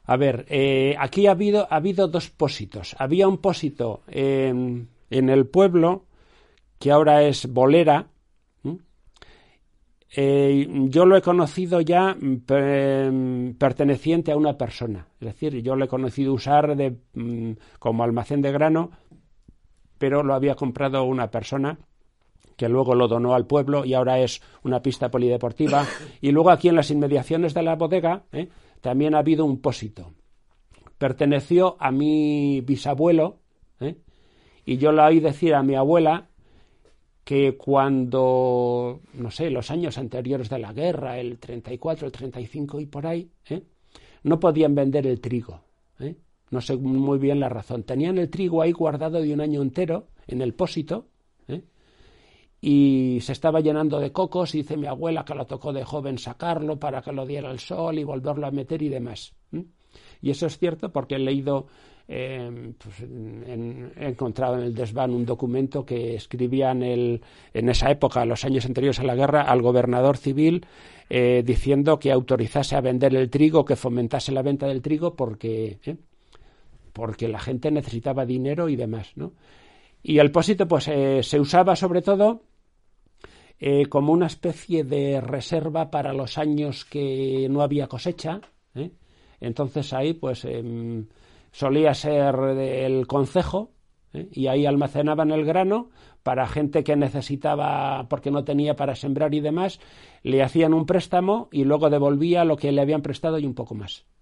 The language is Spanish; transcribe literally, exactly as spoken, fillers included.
A ver, eh, aquí ha habido, ha habido dos pósitos. Había un pósito en, en el pueblo, que ahora es Bolera. ¿Mm? Eh, yo lo he conocido ya eh, perteneciente a una persona. Es decir, yo lo he conocido usar de, mm, como almacén de grano, pero lo había comprado una persona que luego lo donó al pueblo y ahora es una pista polideportiva. Y luego aquí en las inmediaciones de la bodega eh, también ha habido un pósito. Perteneció a mi bisabuelo eh, y yo le oí decir a mi abuela que cuando, no sé, los años anteriores de la guerra, el treinta y cuatro, el treinta y cinco y por ahí, eh, no podían vender el trigo. Eh. No sé muy bien la razón. Tenían el trigo ahí guardado de un año entero en el pósito, ¿eh? Y se estaba llenando de cocos, y dice mi abuela que lo tocó de joven sacarlo para que lo diera el sol y volverlo a meter y demás. ¿eh? Y eso es cierto porque he leído, eh, pues en, he encontrado en el desván un documento que escribían el, en esa época, los años anteriores a la guerra, al gobernador civil, eh, diciendo que autorizase a vender el trigo, que fomentase la venta del trigo porque, ¿eh? porque la gente necesitaba dinero y demás, ¿no? Y el pósito pues eh, se usaba sobre todo eh, como una especie de reserva para los años que no había cosecha, ¿eh? Entonces ahí pues eh, solía ser el concejo, ¿eh? Y ahí almacenaban el grano para gente que necesitaba, porque no tenía para sembrar y demás, le hacían un préstamo y luego devolvía lo que le habían prestado y un poco más.